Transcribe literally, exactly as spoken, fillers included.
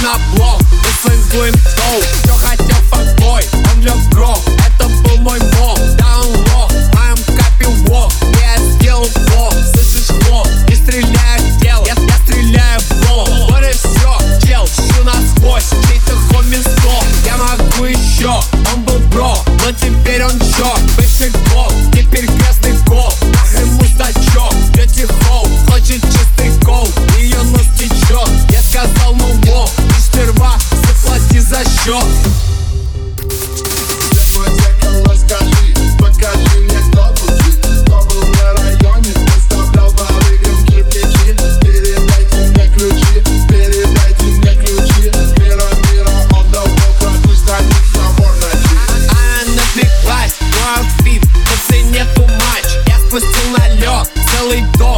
на блок, мы свингуем доу. Все хотел факбой, он лег грох. Это был мой мол, даунлог, в моем капе вок. Я сделал блок, слышишь хлоп, не стреляю в тело, я, я стреляю в блок. Вот и все, чел, щу насквозь, чей-то хоми сдох. Я могу еще, он был бро, но теперь он чок. Бывший гол, теперь грязный гол, ах ему стачок. Дети хоу, хочет чистый гол, ее нос течет. Я сказал, ну во, ты сперва заплати за счет. Спустил на лед целый дом.